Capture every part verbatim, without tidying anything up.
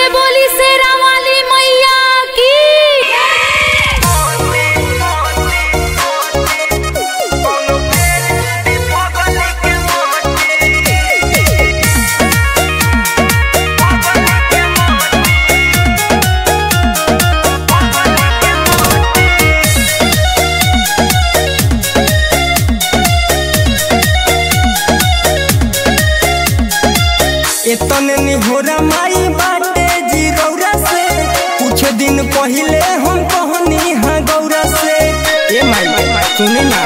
बोली शेरा वाली मैया की। एतने निहोरा माई बाटे जीरौरा से कुछ दिन पहले हम कहनी हाँ गौरा से। ए माई सुने ना,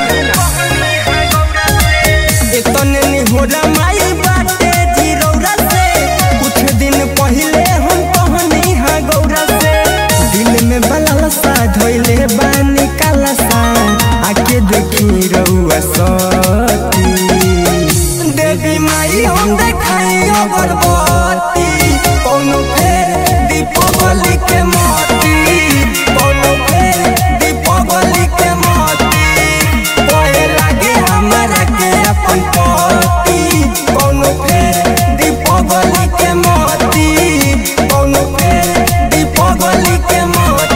एतने निहोरा माई बाटे जीरौरा से कुछ दिन पहले हम कहनी हाँ गौरा से। दिल में बलाला सा धोइले बानी काला सा आके देखी रउआ सती। देवी माई हम देखाई अगरबत्ती कोनो फेर दीपावली के मोती, कोनो फेर दीपावली के मोती कोए लागे हमरा के अपन पति। कोनो फेर दीपावली के मोती, कोनो फेर दीपावली के मोती।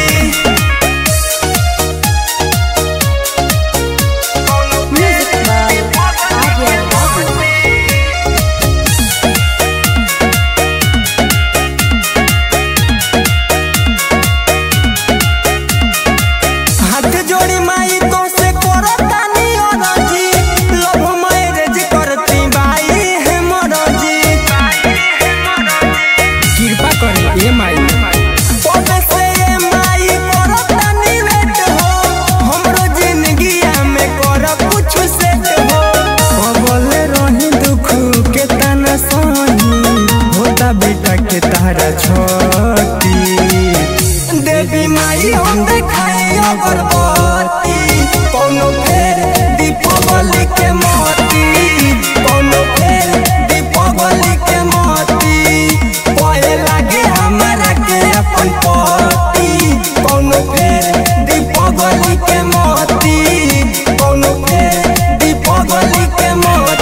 बेटा के तारा छोटी देवी माई हम देखाई अगरबत्ती कोनो फेर दीपावली के मोती, कोनो फेर दीपावली के मोती कोए लागे हमरा के अपन पति। कोनो फेर दीपावली के मोती, कोनो फेर दीपावली के मोती।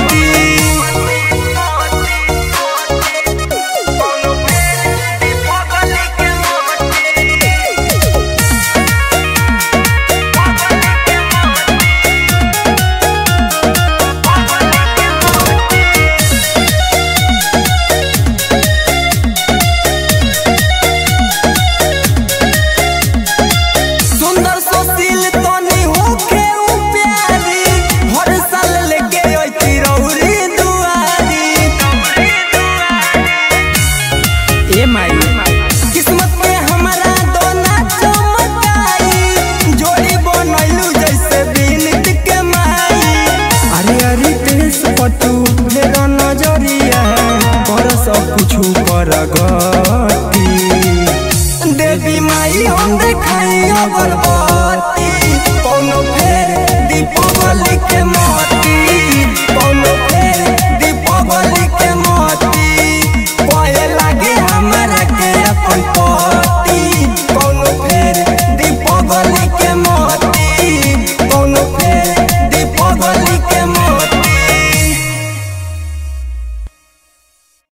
किस्मत में हमारा दोना चमकाई जोड़ी बनैलू जैसे बिनती के माई। अरे अरे तेस पटू फेर नजरिया कर सब कुछ कर गती। देवी माई हम देखाई अगरबत्ती कोनो फेर दीपावली के मोती, कोनो फेर